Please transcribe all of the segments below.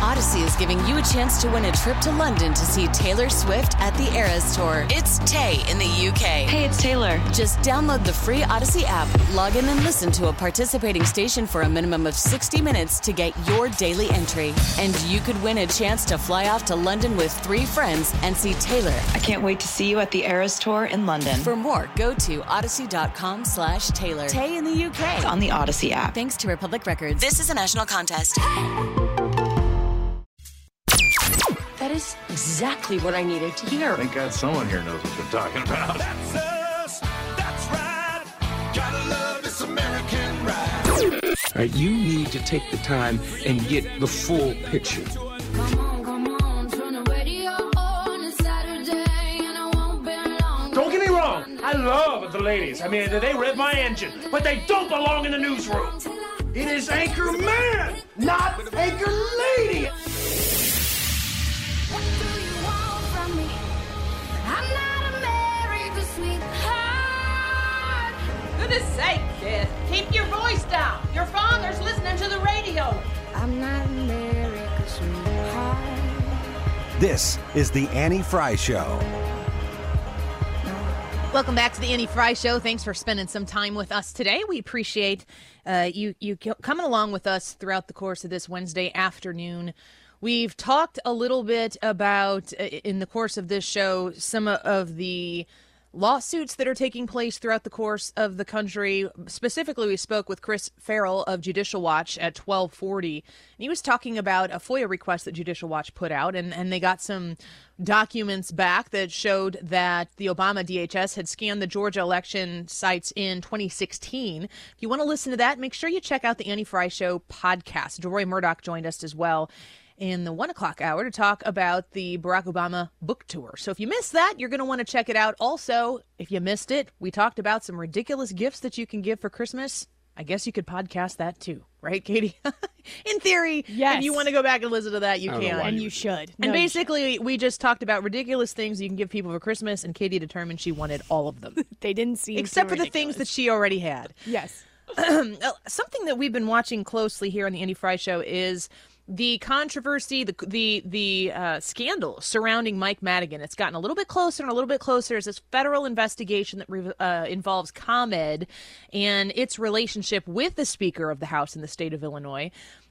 Odyssey is giving you a chance to win a trip to London to see Taylor Swift at the Eras Tour. It's Tay in the UK. Hey, it's Taylor. Just download the free Odyssey app, log in and listen to a participating station for a minimum of 60 minutes to get your daily entry. And you could win a chance to fly off to London with 3 friends and see Taylor. I can't wait to see you at the Eras Tour in London. For more, go to odyssey.com/Taylor. Tay in the UK. It's on the Odyssey app. Thanks to Republic Records. This is a national contest. That is exactly what I needed to hear. Thank God someone here knows what they're talking about. That's us. That's right. Gotta love this American ride. All right, you need to take the time and get the full picture. Come on, turn the radio on. It's Saturday and I won't be long. Don't get me wrong, I love the ladies. I mean, they rev my engine, but they don't belong in the newsroom. It is Anchor Man, not Anchor Lady. What do you want from me? I'm not America's sweetheart. Goodness sake, kid. Keep your voice down. Your father's listening to the radio. I'm not America's sweetheart. This is the Annie Fry Show. Welcome back to the Annie Fry Show. Thanks for spending some time with us today. We appreciate you coming along with us throughout the course of this Wednesday afternoon. We've talked a little bit about, in the course of this show, some of the lawsuits that are taking place throughout the course of the country. Specifically, we spoke with Chris Farrell of Judicial Watch at 1240. And he was talking about a FOIA request that Judicial Watch put out, and they got some documents back that showed that the Obama DHS had scanned the Georgia election sites in 2016. If you want to listen to that, make sure you check out the Annie Fry Show podcast. Deroy Murdoch joined us as well in the 1 o'clock hour to talk about the Barack Obama book tour. So if you missed that, you're going to want to check it out. Also, if you missed it, we talked about some ridiculous gifts that you can give for Christmas. I guess you could podcast that too, right, Katie? In theory, yes. If you want to go back and listen to that, you can. And you should. And basically, we just talked about ridiculous things you can give people for Christmas, and Katie determined she wanted all of them. They didn't seem except for ridiculous. the things that she already had. Yes. Something that we've been watching closely here on the Annie Fry Show is the controversy, the scandal surrounding Mike Madigan. It's gotten a little bit closer and a little bit closer. There's this federal investigation that involves ComEd and its relationship with the Speaker of the House in the state of Illinois.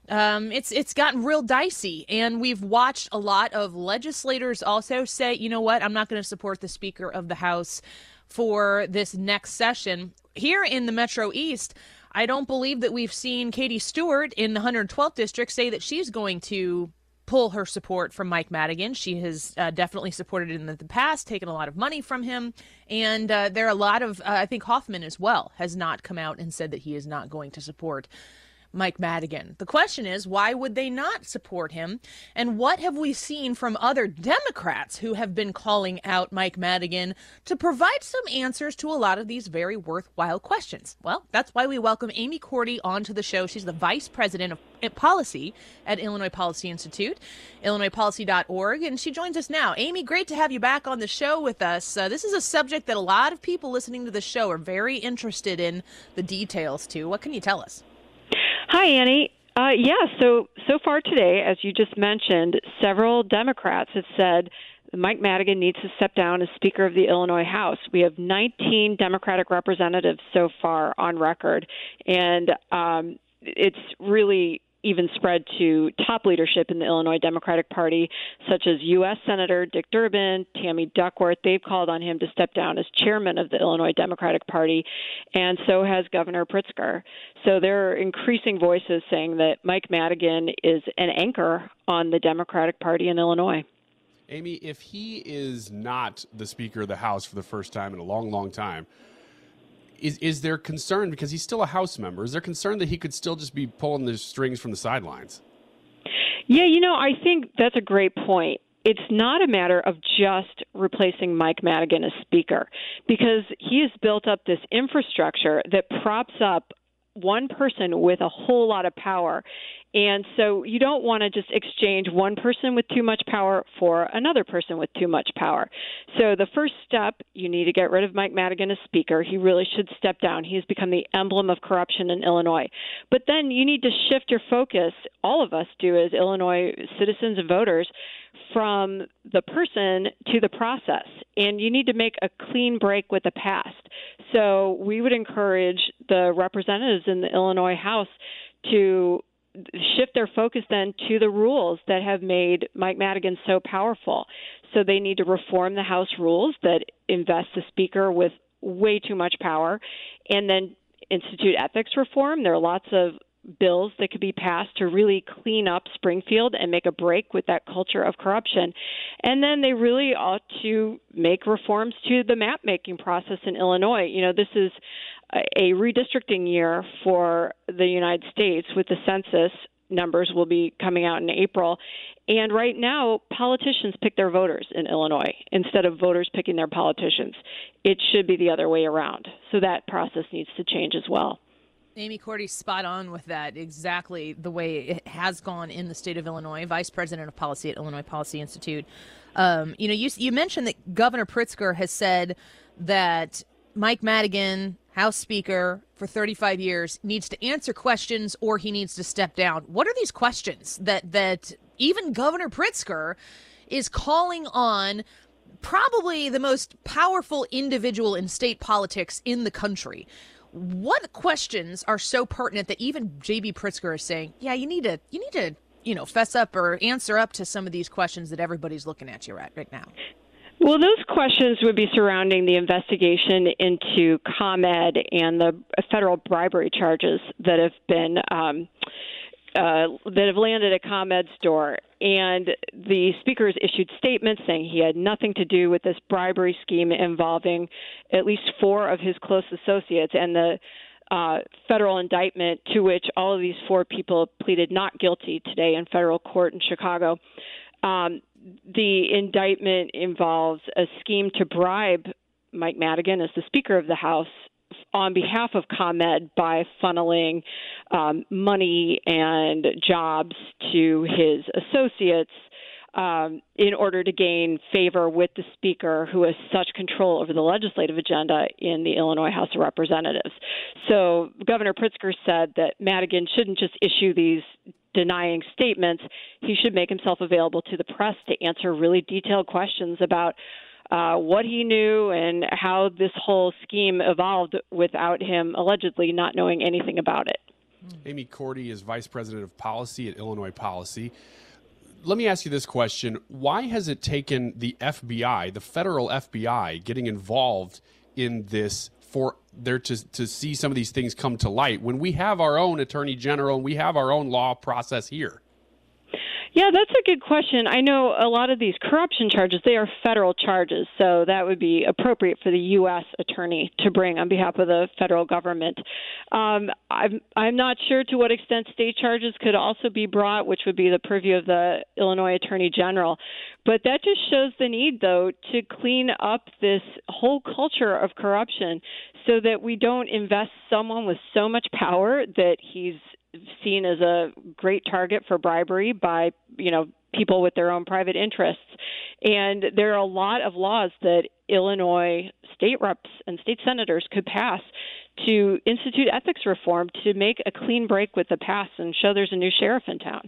It's gotten real dicey, and we've watched a lot of legislators also say, you know what, I'm not going to support the Speaker of the House for this next session. Here in the Metro East, I don't believe that we've seen Katie Stewart in the 112th District say that she's going to pull her support from Mike Madigan. She has definitely supported it in the past, taken a lot of money from him. And there are a lot of, I think Hoffman as well has not come out and said that he is not going to support Mike Madigan. The question is, why would they not support him? And what have we seen from other Democrats who have been calling out Mike Madigan to provide some answers to a lot of these very worthwhile questions? Well, that's why we welcome Amy Cordy onto the show. She's the Vice President of Policy at Illinois Policy Institute, illinoispolicy.org, and she joins us now. Amy, great to have you back on the show with us. This is a subject that a lot of people listening to the show are very interested in the details to. What can you tell us? Hi, Annie. So far today, as you just mentioned, several Democrats have said Mike Madigan needs to step down as Speaker of the Illinois House. We have 19 Democratic representatives so far on record, and it's really even spread to top leadership in the Illinois Democratic Party, such as U.S. Senator Dick Durbin, Tammy Duckworth. They've called on him to step down as chairman of the Illinois Democratic Party, and so has Governor Pritzker. So there are increasing voices saying that Mike Madigan is an anchor on the Democratic Party in Illinois. Amy, if he is not the Speaker of the House for the first time in a long, long time, is there concern, because he's still a House member, is there concern that he could still just be pulling the strings from the sidelines? Yeah, I think that's a great point. It's not a matter of just replacing Mike Madigan as Speaker, because he has built up this infrastructure that props up one person with a whole lot of power. And so you don't want to just exchange one person with too much power for another person with too much power. So the first step, you need to get rid of Mike Madigan as Speaker. He really should step down. He has become the emblem of corruption in Illinois. But then you need to shift your focus, all of us do as Illinois citizens and voters, from the person to the process. And you need to make a clean break with the past. So we would encourage the representatives in the Illinois House to shift their focus then to the rules that have made Mike Madigan so powerful. So they need to reform the House rules that invest the Speaker with way too much power, and then institute ethics reform. There are lots of bills that could be passed to really clean up Springfield and make a break with that culture of corruption. And then they really ought to make reforms to the map-making process in Illinois. You know, this is a redistricting year for the United States with the census. Numbers will be coming out in April. And right now, politicians pick their voters in Illinois instead of voters picking their politicians. It should be the other way around. So that process needs to change as well. Amy Cordy's spot on with that, exactly the way it has gone in the state of Illinois, Vice President of Policy at Illinois Policy Institute. You mentioned that Governor Pritzker has said that Mike Madigan, House Speaker for 35 years, needs to answer questions or he needs to step down. What are these questions that even Governor Pritzker is calling on probably the most powerful individual in state politics in the country? What questions are so pertinent that even J.B. Pritzker is saying, yeah, you need to, fess up or answer up to some of these questions that everybody's looking at you right now? Well, those questions would be surrounding the investigation into ComEd and the federal bribery charges that have been that have landed at ComEd's door. And the Speaker has issued statements saying he had nothing to do with this bribery scheme involving at least 4 of his close associates, and the federal indictment to which all of these 4 people pleaded not guilty today in federal court in Chicago. The indictment involves a scheme to bribe Mike Madigan as the Speaker of the House on behalf of ComEd by funneling money and jobs to his associates in order to gain favor with the Speaker, who has such control over the legislative agenda in the Illinois House of Representatives. So Governor Pritzker said that Madigan shouldn't just issue these denying statements. He should make himself available to the press to answer really detailed questions about what he knew and how this whole scheme evolved without him allegedly not knowing anything about it. Amy Cordy is Vice President of Policy at Illinois Policy. Let me ask you this question. Why has it taken the FBI, the federal FBI, getting involved in this for there to see some of these things come to light when we have our own attorney general and we have our own law process here? Yeah, that's a good question. I know a lot of these corruption charges, they are federal charges, so that would be appropriate for the U.S. attorney to bring on behalf of the federal government. I'm not sure to what extent state charges could also be brought, which would be the purview of the Illinois Attorney General. But that just shows the need, though, to clean up this whole culture of corruption so that we don't invest someone with so much power that he's seen as a great target for bribery by, people with their own private interests. And there are a lot of laws that Illinois state reps and state senators could pass to institute ethics reform to make a clean break with the past and show there's a new sheriff in town.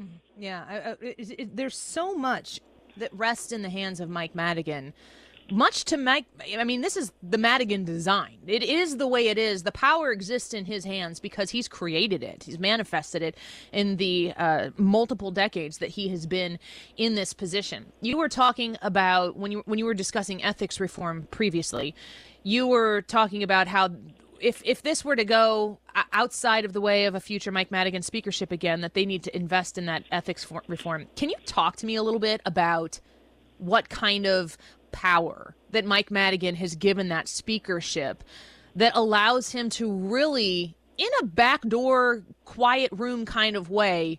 Yeah, there's so much that rests in the hands of Mike Madigan. Much to Mike, this is the Madigan design. It is the way it is. The power exists in his hands because he's created it. He's manifested it in the multiple decades that he has been in this position. You were talking about, when you were discussing ethics reform previously, you were talking about how if this were to go outside of the way of a future Mike Madigan speakership again, that they need to invest in that ethics reform. Can you talk to me a little bit about what kind of power that Mike Madigan has given that speakership that allows him to really, in a backdoor, quiet room kind of way,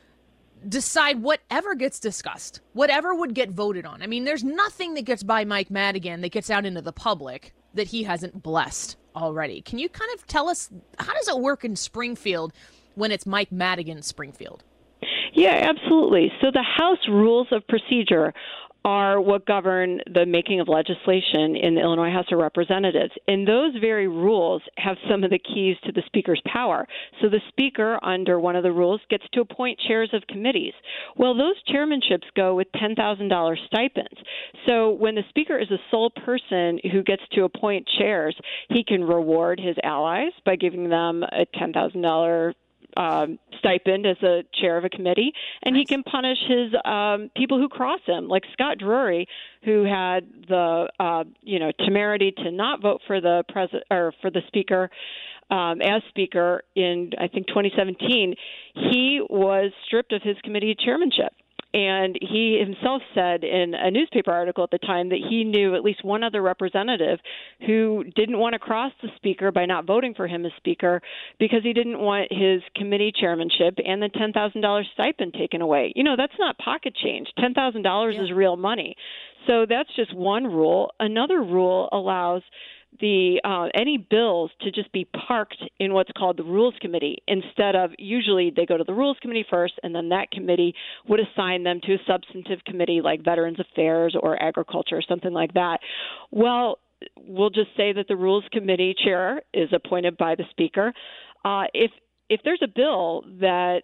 decide whatever gets discussed, whatever would get voted on? There's nothing that gets by Mike Madigan that gets out into the public that he hasn't blessed already. Can you kind of tell us, how does it work in Springfield when it's Mike Madigan Springfield? Yeah, absolutely. So the House Rules of Procedure are what govern the making of legislation in the Illinois House of Representatives. And those very rules have some of the keys to the Speaker's power. So the Speaker, under one of the rules, gets to appoint chairs of committees. Well, those chairmanships go with $10,000 stipends. So when the Speaker is the sole person who gets to appoint chairs, he can reward his allies by giving them a $10,000 stipend as a chair of a committee, and he can punish his people who cross him, like Scott Drury, who had the temerity to not vote for the president or for the Speaker as Speaker in, I think, 2017. He was stripped of his committee chairmanship. And he himself said in a newspaper article at the time that he knew at least one other representative who didn't want to cross the Speaker by not voting for him as Speaker because he didn't want his committee chairmanship and the $10,000 stipend taken away. You know, that's not pocket change. $10,000 is real money. So that's just one rule. Another rule allows any bills to just be parked in what's called the Rules Committee instead of, usually they go to the Rules Committee first, and then that committee would assign them to a substantive committee like Veterans Affairs or Agriculture or something like that. Well, we'll just say that the Rules Committee chair is appointed by the Speaker. If there's a bill that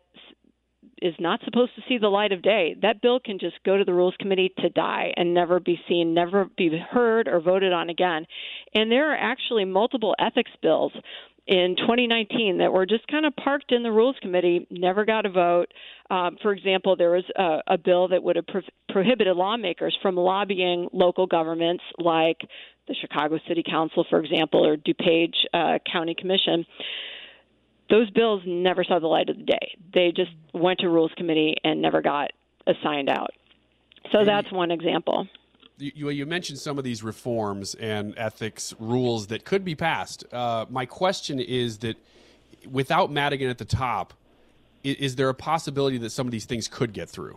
is not supposed to see the light of day, that bill can just go to the Rules Committee to die and never be seen, never be heard or voted on again. And there are actually multiple ethics bills in 2019 that were just kind of parked in the Rules Committee, never got a vote. For example, there was a bill that would have prohibited lawmakers from lobbying local governments like the Chicago City Council, for example, or DuPage County Commission. Those bills never saw the light of the day. They just went to Rules Committee and never got assigned out. So that's one example. You mentioned some of these reforms and ethics rules that could be passed. My question is that without Madigan at the top, is there a possibility that some of these things could get through?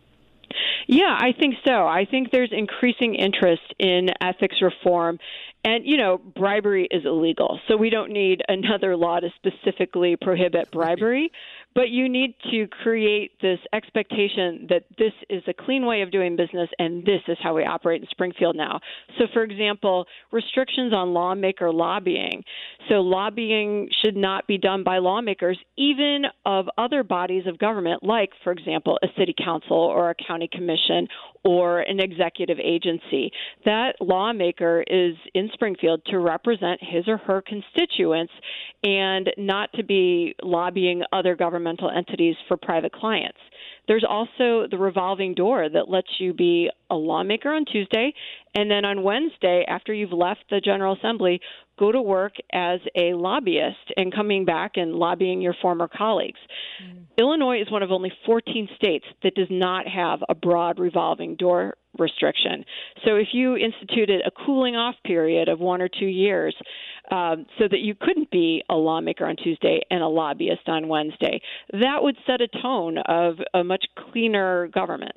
Yeah, I think so. I think there's increasing interest in ethics reform. And, you know, bribery is illegal, so we don't need another law to specifically prohibit bribery. But you need to create this expectation that this is a clean way of doing business and this is how we operate in Springfield now. So, for example, restrictions on lawmaker lobbying. So lobbying should not be done by lawmakers, even of other bodies of government, like, for example, a city council or a county commission or an executive agency. That lawmaker is in Springfield to represent his or her constituents and not to be lobbying other governmental entities for private clients. There's also the revolving door that lets you be a lawmaker on Tuesday, and then on Wednesday, after you've left the General Assembly, go to work as a lobbyist and coming back and lobbying your former colleagues. Illinois is one of only 14 states that does not have a broad revolving door restriction. So if you instituted a cooling off period of 1 or 2 years so that you couldn't be a lawmaker on Tuesday and a lobbyist on Wednesday, that would set a tone of a much cleaner government.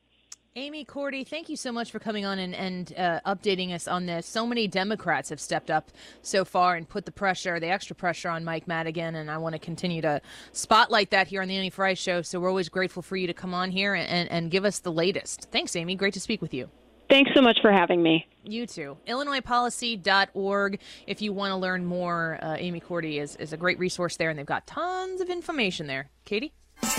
Amy Cordy, thank you so much for coming on and updating us on this. So many Democrats have stepped up so far and put the extra pressure on Mike Madigan, and I want to continue to spotlight that here on the Annie Frey Show. So we're always grateful for you to come on here and give us the latest. Thanks, Amy. Great to speak with you. Thanks so much for having me. You too. IllinoisPolicy.org. If you want to learn more, Amy Cordy is a great resource there, and they've got tons of information there. Katie?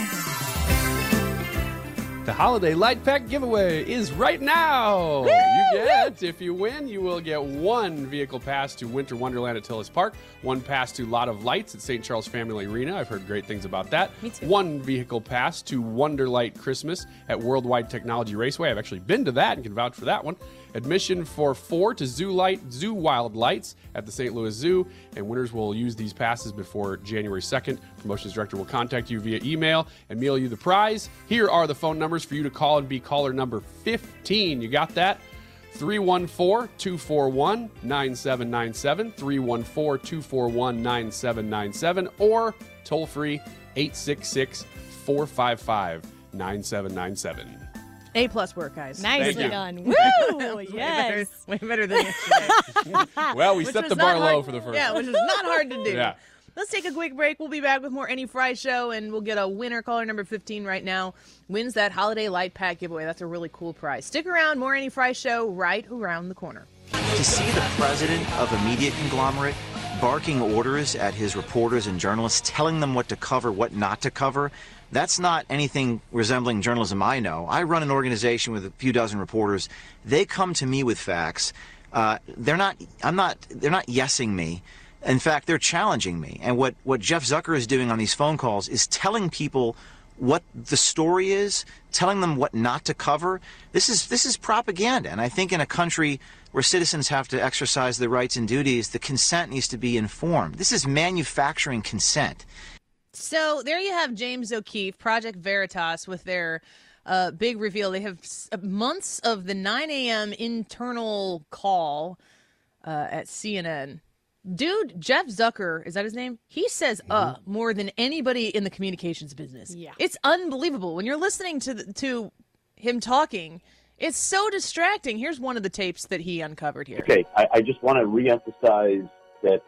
The Holiday Light Pack giveaway is right now. If you win, you will get one vehicle pass to Winter Wonderland at Tillis Park, one pass to Lot of Lights at St. Charles Family Arena. I've heard great things about that. Me too. One vehicle pass to Wonderlight Christmas at Worldwide Technology Raceway. I've actually been to that and can vouch for that one. Admission for 4 to Zoo Wild Lights at the St. Louis Zoo, and winners will use these passes before January 2nd. Promotions director will contact you via email and mail you the prize. Here are the phone numbers for you to call and be caller number 15. You got that? 314-241-9797, 314-241-9797, or toll free 866-455-9797. A+ work, guys. Nicely done. Woo! Yes. Way better than yesterday. Well, we Which set was the bar not low hard- for the first Yeah, one. which is not hard to do. Yeah. Let's take a quick break. We'll be back with more Any Fry Show, and we'll get a winner. Caller number 15 right now wins that holiday light pack giveaway. That's a really cool prize. Stick around. More Any Fry Show right around the corner. To see the president of a media conglomerate barking orders at his reporters and journalists, telling them what to cover, what not to cover, that's not anything resembling journalism I know. I run an organization with a few dozen reporters. They come to me with facts. They're not yesing me. In fact, they're challenging me. And what Jeff Zucker is doing on these phone calls is telling people what the story is, telling them what not to cover. This is propaganda. And I think in a country where citizens have to exercise their rights and duties, the consent needs to be informed. This is manufacturing consent. So there you have James O'Keefe, Project Veritas, with their big reveal. They have months of the 9 a.m. internal call at CNN. Dude, Jeff Zucker, is that his name? He says more than anybody in the communications business. Yeah. It's unbelievable. When you're listening to him talking, it's so distracting. Here's one of the tapes that he uncovered here. Okay, I just want to reemphasize that,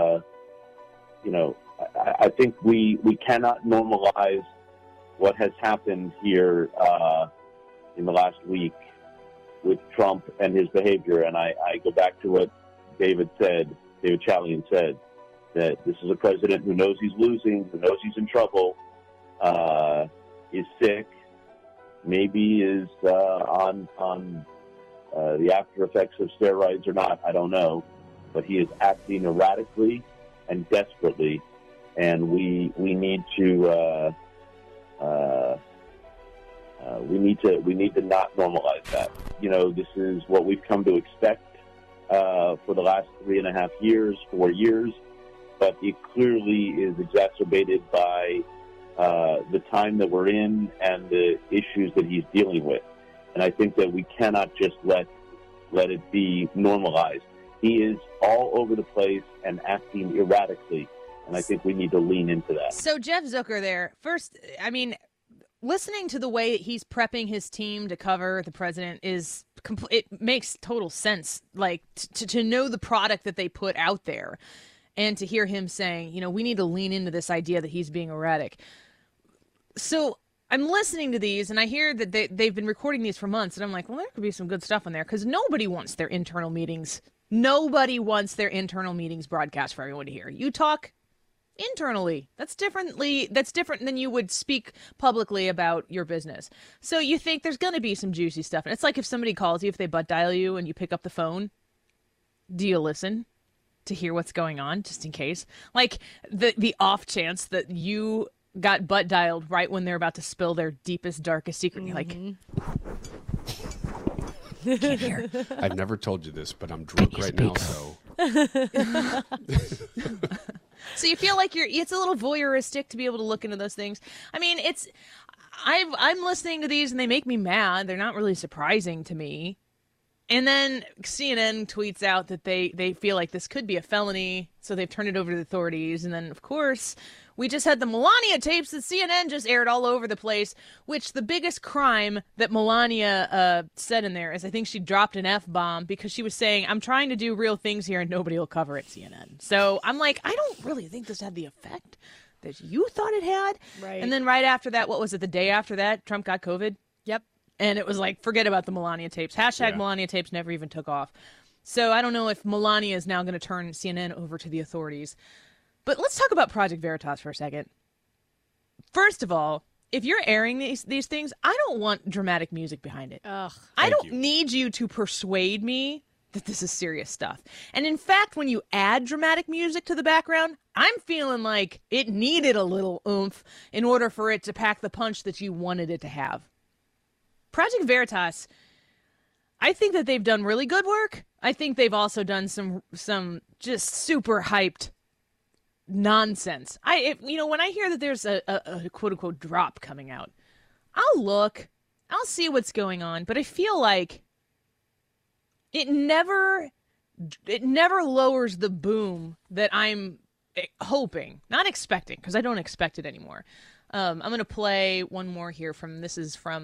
I think we cannot normalize what has happened here in the last week with Trump and his behavior. And I go back to what David Chalian said, that this is a president who knows he's losing, who knows he's in trouble, is sick, maybe is on the after effects of steroids or not, I don't know, but he is acting erratically and desperately, and we need to not normalize that. This is what we've come to expect for the last 3.5 years, 4 years, but it clearly is exacerbated by the time that we're in and the issues that he's dealing with. And I think that we cannot just let it be normalized. He is all over the place and acting erratically, and I think we need to lean into that. So Jeff Zucker there, first, listening to the way he's prepping his team to cover the president it makes total sense. Like to know the product that they put out there, and to hear him saying, we need to lean into this idea that he's being erratic. So I'm listening to these, and I hear that they've been recording these for months, and I'm like, well, there could be some good stuff on there, because nobody wants their internal meetings. Nobody wants their internal meetings broadcast for everyone to hear. You talk internally. That's different than you would speak publicly about your business. So you think there's going to be some juicy stuff. And it's like if somebody calls you, if they butt dial you and you pick up the phone, do you listen to hear what's going on just in case? Like the off chance that you got butt dialed right when they're about to spill their deepest, darkest secret. You're like, can't hear. I've never told you this, but I'm drunk right now, so. So you feel like it's a little voyeuristic to be able to look into those things. I mean, I'm listening to these and they make me mad. They're not really surprising to me. And then CNN tweets out that they feel like this could be a felony, so they've turned it over to the authorities. And then, of course, we just had the Melania tapes that CNN just aired all over the place, which the biggest crime that Melania said in there is I think she dropped an F-bomb because she was saying, I'm trying to do real things here and nobody will cover it, CNN. So I'm like, I don't really think this had the effect that you thought it had. Right. And then right after that, what was it, the day after that, Trump got COVID? Yep. And it was like, forget about the Melania tapes. Hashtag Melania tapes never even took off. So I don't know if Melania is now going to turn CNN over to the authorities. But let's talk about Project Veritas for a second. First of all, if you're airing these things, I don't want dramatic music behind it. Ugh. I don't need you to persuade me that this is serious stuff. And in fact, when you add dramatic music to the background, I'm feeling like it needed a little oomph in order for it to pack the punch that you wanted it to have. Project Veritas, I think that they've done really good work. I think they've also done some just super hyped nonsense. When I hear that there's a quote unquote drop coming out, I'll see what's going on, but I feel like it never lowers the boom that I'm hoping, not expecting, because I don't expect it anymore. I'm going to play one more here this is from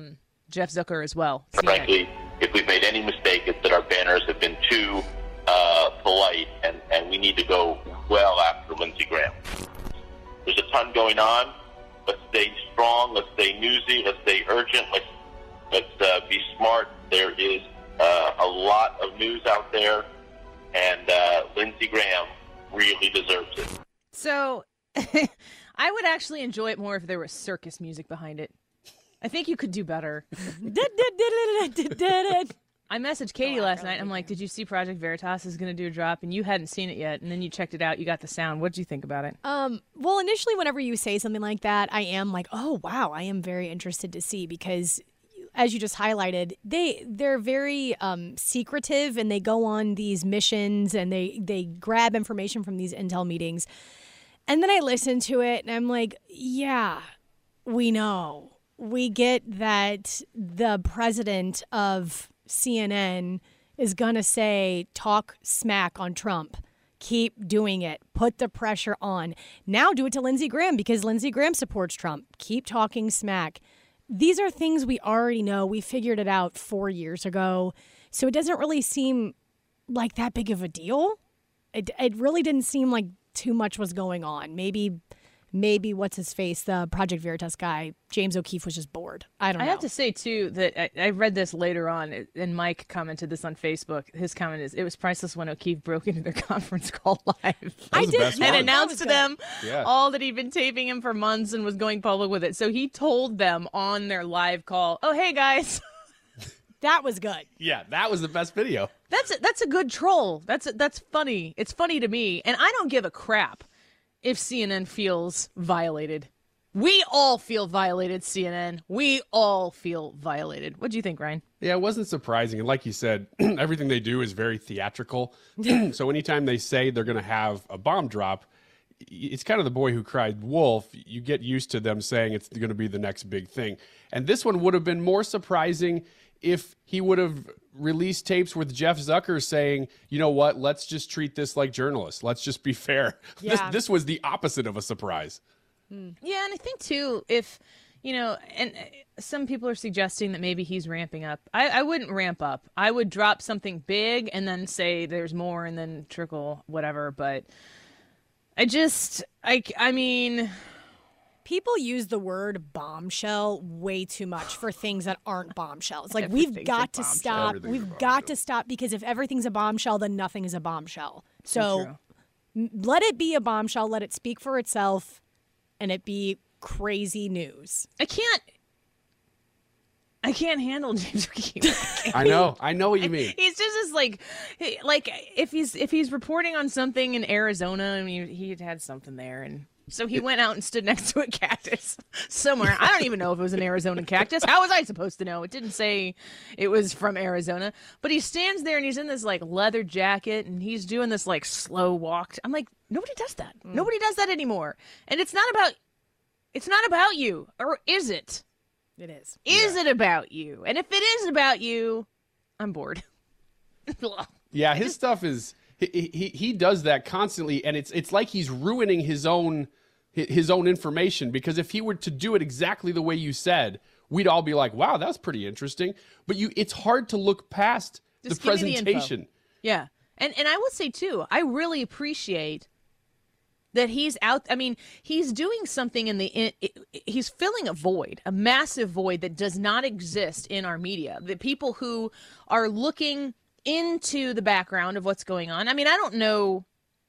Jeff Zucker as well. Frankly, if we've made any mistake, it's that our banners have been too polite, and we need to go well after Lindsey Graham. There's a ton going on. Let's stay strong. Let's stay newsy. Let's stay urgent. Let's be smart. There is a lot of news out there, and Lindsey Graham really deserves it. So I would actually enjoy it more if there was circus music behind it. I think you could do better. I messaged Katie last night. I'm like, did you see Project Veritas is going to do a drop? And you hadn't seen it yet. And then you checked it out. You got the sound. What did you think about it? Well, initially, whenever you say something like that, I am like, oh, wow, I am very interested to see because, as you just highlighted, they're very secretive and they go on these missions and they grab information from these intel meetings. And then I listen to it and I'm like, yeah, we know. We get that the president of CNN is going to say, talk smack on Trump. Keep doing it. Put the pressure on. Now do it to Lindsey Graham because Lindsey Graham supports Trump. Keep talking smack. These are things we already know. We figured it out 4 years ago. So it doesn't really seem like that big of a deal. It really didn't seem like too much was going on. Maybe what's his face, the Project Veritas guy, James O'Keefe, was just bored. I don't know. I have to say, too, that I read this later on, and Mike commented this on Facebook. His comment is, it was priceless when O'Keefe broke into their conference call live. I did. And announced to them all that he'd been taping him for months and was going public with it. So he told them on their live call, oh, hey, guys. That was good. Yeah, that was the best video. That's a good troll. That's funny. It's funny to me. And I don't give a crap if CNN feels violated. We all feel violated, CNN. We all feel violated. What do you think, Ryan? Yeah, it wasn't surprising. And like you said, everything they do is very theatrical. So anytime they say they're going to have a bomb drop, it's kind of the boy who cried wolf. You get used to them saying it's going to be the next big thing. And this one would have been more surprising if he would have released tapes with Jeff Zucker saying, you know what, let's just treat this like journalists. Let's just be fair. Yeah. This was the opposite of a surprise. Yeah, and I think, too, if, and some people are suggesting that maybe he's ramping up. I wouldn't ramp up. I would drop something big and then say there's more and then trickle whatever. But I mean... People use the word bombshell way too much for things that aren't bombshells. Like, we've got to stop. We've got to stop because if everything's a bombshell, then nothing is a bombshell. So let it be a bombshell. Let it speak for itself and it be crazy news. I can't handle James O'Keefe. I know what you mean. He's just like if he's reporting on something in Arizona, I mean, he had something there, and so he went out and stood next to a cactus somewhere. I don't even know if it was an Arizona cactus. How was I supposed to know? It didn't say it was from Arizona. But he stands there and he's in this like leather jacket and he's doing this like slow walk. I'm like, nobody does that. Nobody does that anymore. And it's not about you, or is it? It is. Is it about you? And if it is about you, I'm bored. Yeah, his stuff is he does that constantly, and it's like he's ruining his own information, because if he were to do it exactly the way you said, we'd all be like, wow, that's pretty interesting. But it's hard to look past Just the presentation. Yeah. And I will say too, I really appreciate that he's out. I mean, he's doing something he's filling a void, a massive void that does not exist in our media. The people who are looking into the background of what's going on. I mean, I don't know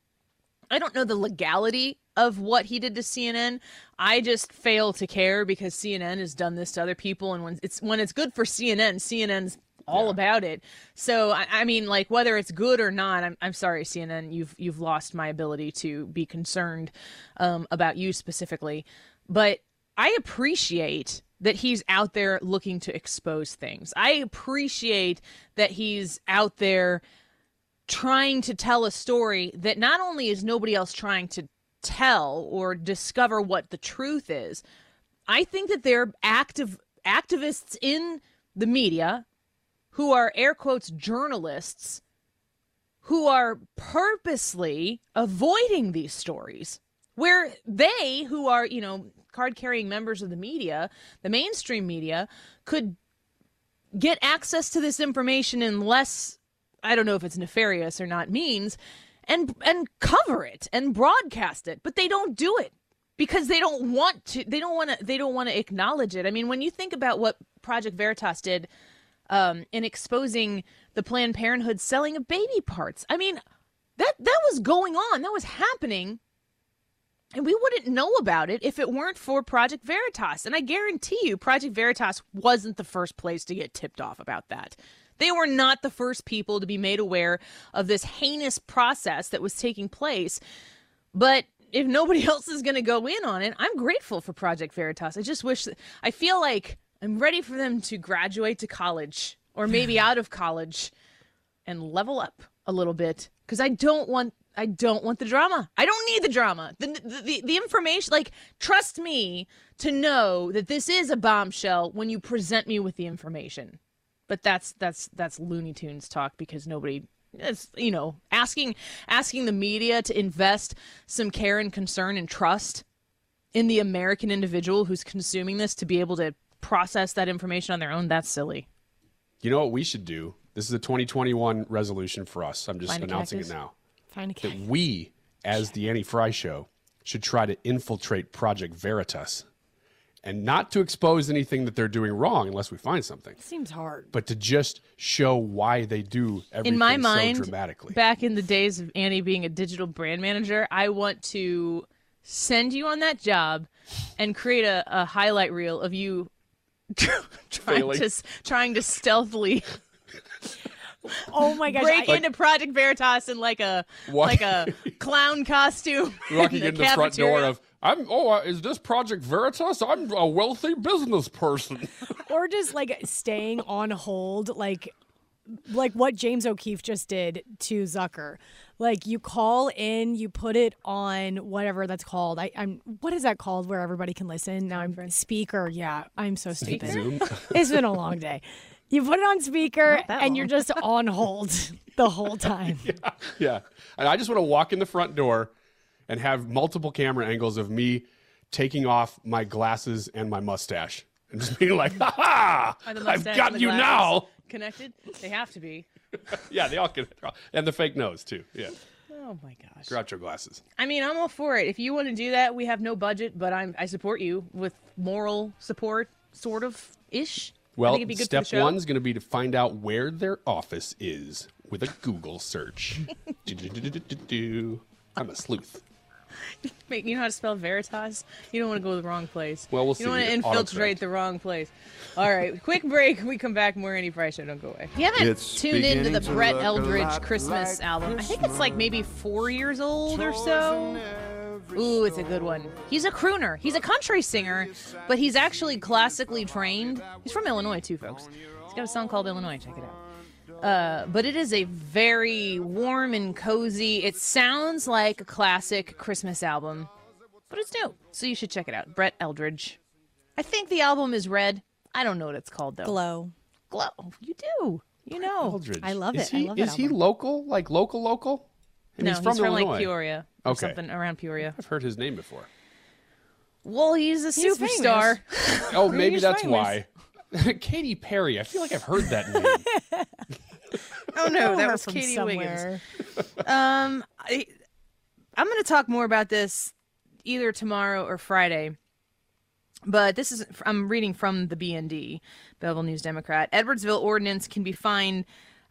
the legality of what he did to CNN. I just fail to care because CNN has done this to other people, and when it's good for CNN's all about it. So I mean, like, whether it's good or not, I'm sorry, CNN, you've lost my ability to be concerned about you specifically. But I appreciate that he's out there looking to expose things. I appreciate that he's out there trying to tell a story that not only is nobody else trying to tell or discover what the truth is. I think that there are activists in the media who are, air quotes, journalists, who are purposely avoiding these stories, where they, who are, card-carrying members of the media, the mainstream media, could get access to this information in less, I don't know if it's nefarious or not, means, and cover it and broadcast it, but they don't do it because they don't want to. They don't want to acknowledge it. I mean, when you think about what Project Veritas did in exposing the Planned Parenthood selling of baby parts, I mean, that was going on, that was happening. And we wouldn't know about it if it weren't for Project Veritas. And I guarantee you, Project Veritas wasn't the first place to get tipped off about that. They were not the first people to be made aware of this heinous process that was taking place. But if nobody else is going to go in on it, I'm grateful for Project Veritas. I just wish, I feel like I'm ready for them to graduate to college or maybe out of college and level up a little bit, because I don't want the drama. I don't need the drama. The information, like, trust me to know that this is a bombshell when you present me with the information. But that's Looney Tunes talk, because nobody is, asking the media to invest some care and concern and trust in the American individual who's consuming this to be able to process that information on their own. That's silly. You know what we should do? This is a 2021 resolution for us. I'm just announcing it now. That we, as the Annie Fry Show, should try to infiltrate Project Veritas, and not to expose anything that they're doing wrong unless we find something. Seems hard. But to just show why they do everything in my mind, so dramatically. Back in the days of Annie being a digital brand manager, I want to send you on that job and create a highlight reel of you trying to stealthily oh my gosh! Break into Project Veritas in like a clown costume. Walking in the front door of, is this Project Veritas? I'm a wealthy business person. Or just like staying on hold, like what James O'Keefe just did to Zucker. Like, you call in, you put it on whatever that's called. I'm what is that called where everybody can listen? Now I'm speaker. Yeah, I'm so stupid. Zoom? It's been a long day. You put it on speaker and you're just on hold the whole time. Yeah. And I just want to walk in the front door and have multiple camera angles of me taking off my glasses and my mustache and just being like, ha ha! I've got you now. Connected? They have to be. Yeah, they all connect. And the fake nose, too. Yeah. Oh, my gosh. Groucho glasses. I mean, I'm all for it. If you want to do that, we have no budget, but I support you with moral support, sort of-ish. Well, step one is going to be to find out where their office is with a Google search. I'm a sleuth. Wait, you know how to spell Veritas? You don't want to go to the wrong place. Well, we'll see. You don't want to infiltrate the wrong place. All right, quick break. We come back. More Annie Fry Show. Don't go away. If you haven't tuned into the Brett Eldredge Christmas album, I think it's like maybe 4 years old or so. Ooh, it's a good one. He's a crooner. He's a country singer, but he's actually classically trained. He's from Illinois, too, folks. He's got a song called Illinois. Check it out. But it is a very warm and cozy. It sounds like a classic Christmas album, but it's new, so you should check it out. Brett Eldredge. I think the album is Red. I don't know what it's called, though. Glow. You do. You know. Eldredge. I love it. Is he local? Like local? And no, he's from Illinois. Like Peoria. Or okay. Something around Peoria. I've heard his name before. Well, he's a superstar. Oh, maybe that's why. Katy Perry. I feel like I've heard that name. Oh, no, that was Katie Wiggins. I'm going to talk more about this either tomorrow or Friday. But I'm reading from the BND, Belleville News Democrat. Edwardsville ordinance can be fined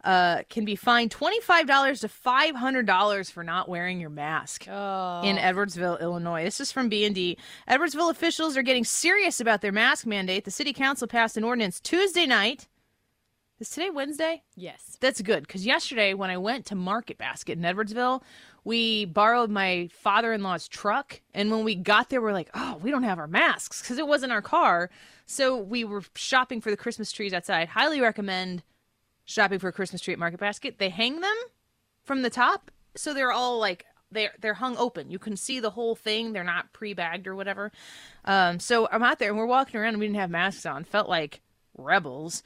$25 to $500 for not wearing your mask in Edwardsville, Illinois. This is from BND. Edwardsville officials are getting serious about their mask mandate. The city council passed an ordinance Tuesday night. Is today Wednesday? Yes. That's good, because yesterday when I went to Market Basket in Edwardsville, we borrowed my father-in-law's truck, and when we got there, we're like, oh, we don't have our masks, because it wasn't our car. So we were shopping for the Christmas trees outside. Highly recommend shopping for a Christmas tree at Market Basket. They hang them from the top, so they're all like, they're hung open. You can see the whole thing. They're not pre-bagged or whatever. So I'm out there, and we're walking around, and we didn't have masks on. Felt like rebels.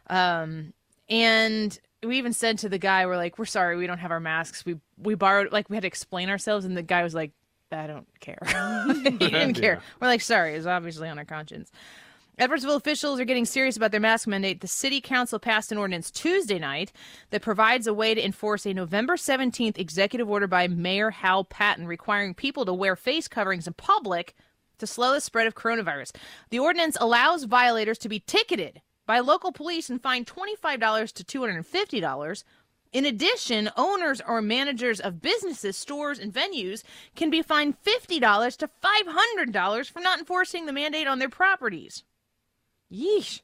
And we even said to the guy, we're like, we're sorry, we don't have our masks. We borrowed, like, we had to explain ourselves, and the guy was like, I don't care. He didn't care. We're like, sorry, it's obviously on our conscience. Edwardsville officials are getting serious about their mask mandate. The city council passed an ordinance Tuesday night that provides a way to enforce a November 17th executive order by Mayor Hal Patton requiring people to wear face coverings in public to slow the spread of coronavirus. The ordinance allows violators to be ticketed by local police and fined $25 to $250. In addition, owners or managers of businesses, stores, and venues can be fined $50 to $500 for not enforcing the mandate on their properties. Yeesh.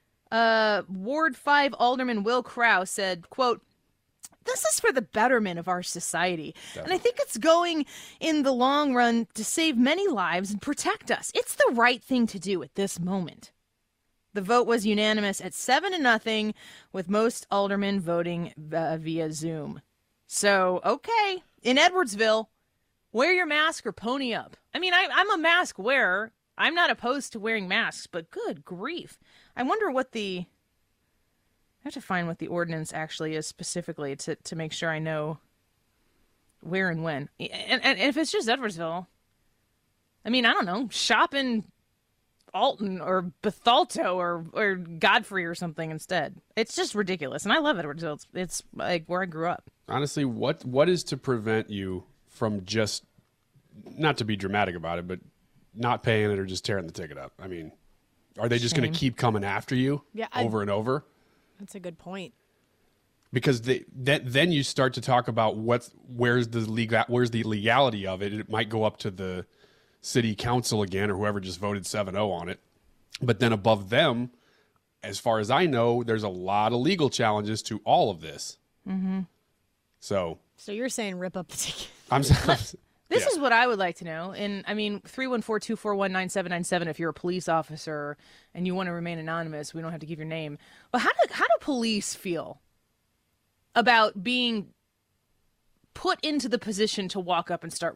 Ward 5 Alderman Will Crow said, quote, "This is for the betterment of our society, and I think it's going in the long run to save many lives and protect us. It's the right thing to do at this moment." The vote was unanimous at 7-0, with most aldermen voting via Zoom. So, okay, in Edwardsville, wear your mask or pony up. I mean, I'm a mask wearer. I'm not opposed to wearing masks, but good grief. I wonder what I have to find what the ordinance actually is specifically to make sure I know where and when. And if it's just Edwardsville, I mean, I don't know, shop in Alton or Bethalto or Godfrey or something instead. It's just ridiculous. And I love Edwardsville. It's like where I grew up. Honestly, what is to prevent you from just, not to be dramatic about it, but not paying it or just tearing the ticket up? I mean, are they just going to keep coming after you over and over? That's a good point. Because then you start to talk about where's the legality of it. It might go up to the city council again or whoever just voted 7-0 on it. But then above them, as far as I know, there's a lot of legal challenges to all of this. Mm-hmm. So you're saying rip up the ticket? This is what I would like to know. And I mean, 314-241-9797 if you're a police officer and you want to remain anonymous, we don't have to give your name. But how do police feel about being put into the position to walk up and start?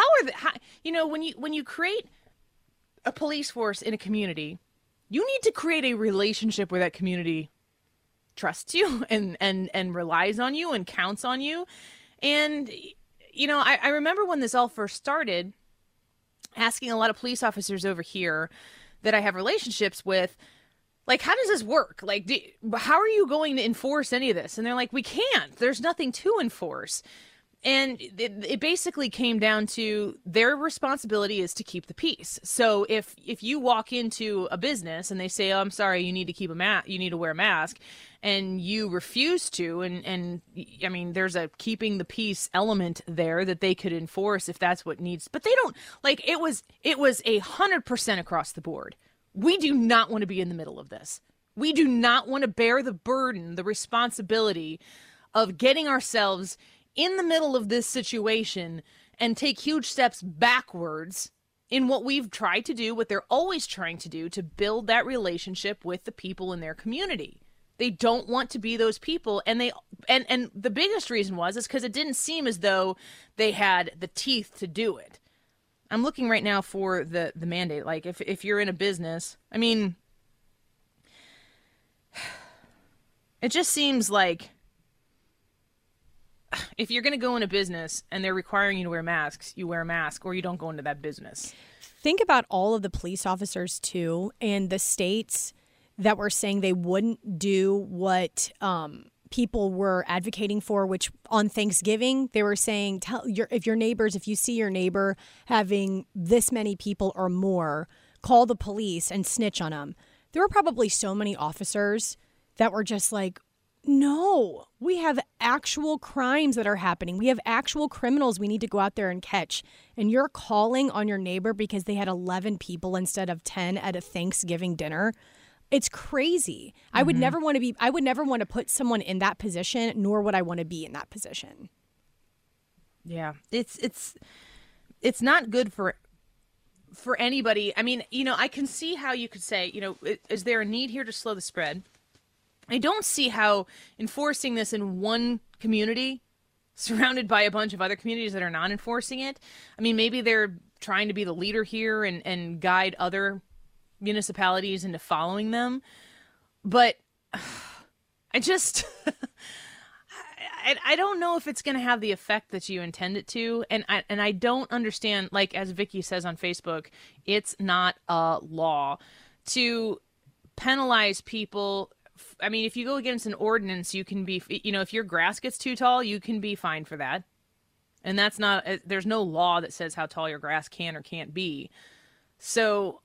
When you create a police force in a community, you need to create a relationship where that community trusts you and relies on you and counts on you. And I remember when this all first started, asking a lot of police officers over here that I have relationships with, like, how does this work? Like, how are you going to enforce any of this? And they're like, we can't. There's nothing to enforce. And it basically came down to their responsibility is to keep the peace. So if you walk into a business and they say, "Oh, I'm sorry, you need to you need to wear a mask," and you refuse to, and I mean, there's a keeping the peace element there that they could enforce if that's what needs. But they don't, like, it was 100% across the board. We do not want to be in the middle of this. We do not want to bear the burden, the responsibility of getting ourselves in the middle of this situation and take huge steps backwards in what we've tried to do, what they're always trying to do, to build that relationship with the people in their community. They don't want to be those people, and the biggest reason is because it didn't seem as though they had the teeth to do it. I'm looking right now for the mandate. Like, if you're in a business, I mean, it just seems like if you're going to go in a business and they're requiring you to wear masks, you wear a mask or you don't go into that business. Think about all of the police officers, too, and the states that were saying they wouldn't do what people were advocating for, which on Thanksgiving, they were saying, if you see your neighbor having this many people or more, call the police and snitch on them. There were probably so many officers that were just like, no, we have actual crimes that are happening. We have actual criminals we need to go out there and catch. And you're calling on your neighbor because they had 11 people instead of 10 at a Thanksgiving dinner. It's crazy. Mm-hmm. I would never want to put someone in that position, nor would I want to be in that position. Yeah, it's not good for anybody. I mean, I can see how you could say, is there a need here to slow the spread? I don't see how enforcing this in one community, surrounded by a bunch of other communities that are not enforcing it. I mean, maybe they're trying to be the leader here and guide other municipalities into following them. But I just, I don't know if it's going to have the effect that you intend it to. And I don't understand, like, as Vicky says on Facebook, it's not a law to penalize people. I mean, if you go against an ordinance, you can be, if your grass gets too tall, you can be fined for that. And that's not, there's no law that says how tall your grass can or can't be. So,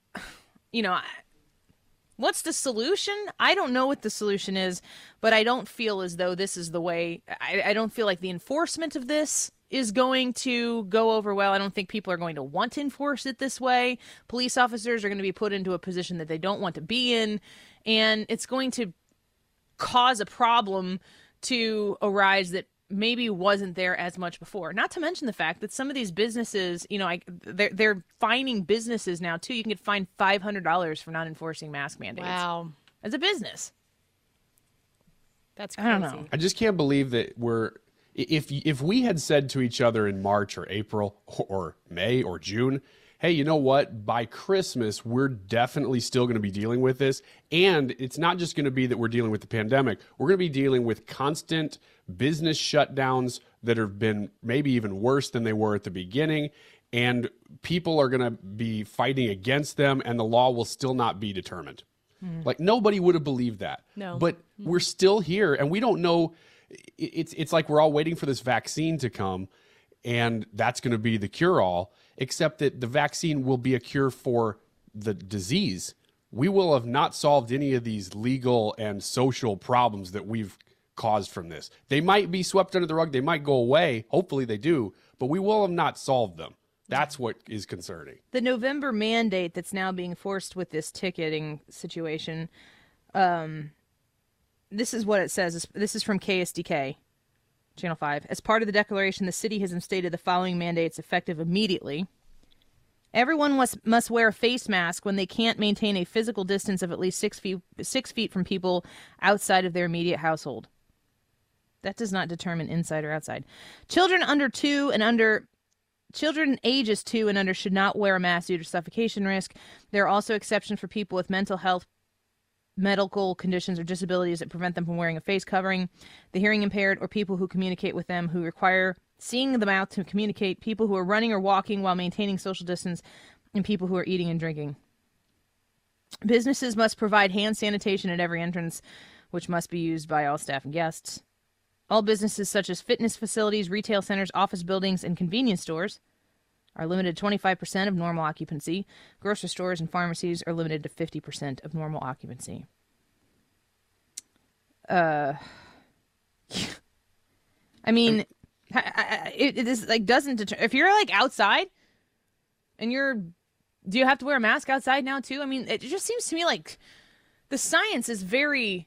what's the solution? I don't know what the solution is, but I don't feel as though this is the way. I don't feel like the enforcement of this is going to go over well. I don't think people are going to want to enforce it this way. Police officers are going to be put into a position that they don't want to be in, and it's going to cause a problem to arise that maybe wasn't there as much before. Not to mention the fact that some of these businesses, they're fining businesses now too. You can get fined $500 for not enforcing mask mandates. Wow. As a business. That's crazy. I don't know. I just can't believe that if we had said to each other in March or April or May or June, hey, you know what? By Christmas, we're definitely still going to be dealing with this. And it's not just going to be that we're dealing with the pandemic. We're going to be dealing with constant business shutdowns that have been maybe even worse than they were at the beginning. And people are going to be fighting against them, and the law will still not be determined. Like, nobody would have believed that. No. But we're still here, and we don't know. It's like we're all waiting for this vaccine to come, and that's going to be the cure-all, except that the vaccine will be a cure for the disease. We will have not solved any of these legal and social problems that we've caused from this. They might be swept under the rug. They might go away. Hopefully they do, but we will have not solved them. That's what is concerning. The November mandate that's now being forced with this ticketing situation, this is what it says. This is from KSDK, Channel 5. As part of the declaration, the city has instated the following mandates effective immediately. Everyone must wear a face mask when they can't maintain a physical distance of at least 6 feet from people outside of their immediate household. That does not determine inside or outside. Children ages 2 and under should not wear a mask due to suffocation risk. There are also exceptions for people with mental health, medical conditions, or disabilities that prevent them from wearing a face covering, the hearing impaired, or people who communicate with them who require seeing the mouth to communicate, people who are running or walking while maintaining social distance, and people who are eating and drinking. Businesses must provide hand sanitation at every entrance, which must be used by all staff and guests. All businesses such as fitness facilities, retail centers, office buildings, and convenience stores are limited to 25% of normal occupancy. Grocery stores and pharmacies are limited to 50% of normal occupancy. I mean, it is like doesn't deter. If you're like outside and do you have to wear a mask outside now too? I mean, it just seems to me like the science is very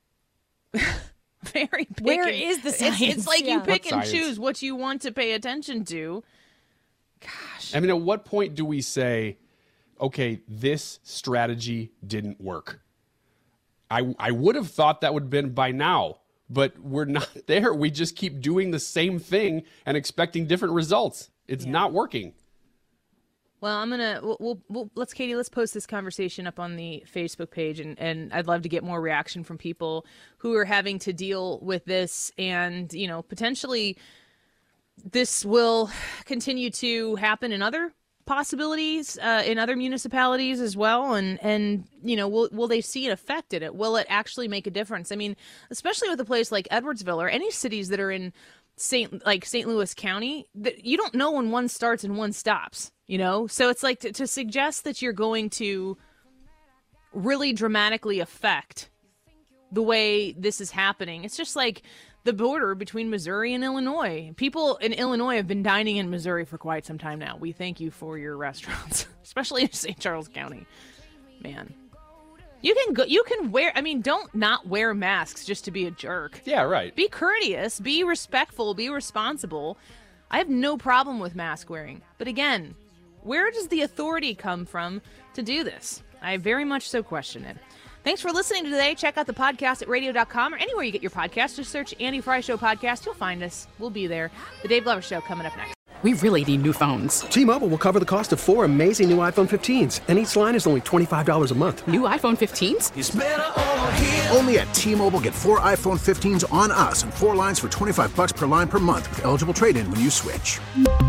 very picky. Where is the science? It's like you pick and science? choose what you want to pay attention to. Gosh. I mean, at what point do we say, okay, this strategy didn't work? I would have thought that would have been by now, but we're not there. We just keep doing the same thing and expecting different results. It's not working. Well, let's post this conversation up on the Facebook page, and I'd love to get more reaction from people who are having to deal with this, and, potentially this will continue to happen in other possibilities, in other municipalities as well, and will they see an effect in it? Will it actually make a difference? I mean, especially with a place like Edwardsville or any cities that are in St. Louis County, that you don't know when one starts and one stops. So it's like to suggest that you're going to really dramatically affect the way this is happening. It's just like the border between Missouri and Illinois. People in Illinois have been dining in Missouri for quite some time now. We thank you for your restaurants, especially in St. Charles County. Man, you can wear, don't not wear masks just to be a jerk. Yeah, right. Be courteous, be respectful, be responsible. I have no problem with mask wearing. But again, where does the authority come from to do this? I very much so question it. Thanks for listening today. Check out the podcast at radio.com or anywhere you get your podcast. Just search Annie Fry Show Podcast. You'll find us. We'll be there. The Dave Glover Show coming up next. We really need new phones. T-Mobile will cover the cost of 4 amazing new iPhone 15s, and each line is only $25 a month. New iPhone 15s? It's better over here. Only at T-Mobile, get 4 iPhone 15s on us and 4 lines for $25 per line per month with eligible trade-in when you switch.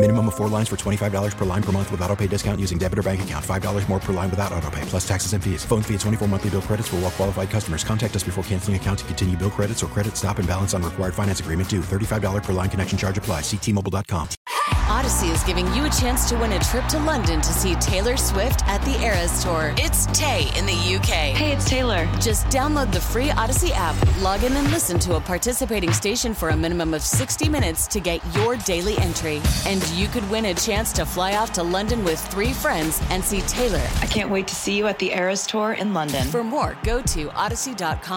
Minimum of 4 lines for $25 per line per month with autopay discount using debit or bank account. $5 more per line without autopay, plus taxes and fees. Phone fee at 24 monthly bill credits for well qualified customers. Contact us before canceling account to continue bill credits or credit stop and balance on required finance agreement due. $35 per line connection charge applies. See T-Mobile.com. Odyssey is giving you a chance to win a trip to London to see Taylor Swift at the Eras Tour. It's Tay in the UK. Hey, it's Taylor. Just download the free Odyssey app, log in and listen to a participating station for a minimum of 60 minutes to get your daily entry. And you could win a chance to fly off to London with 3 friends and see Taylor. I can't wait to see you at the Eras Tour in London. For more, go to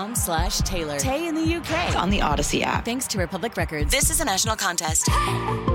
odyssey.com/Taylor. Tay in the UK. It's on the Odyssey app. Thanks to Republic Records. This is a national contest.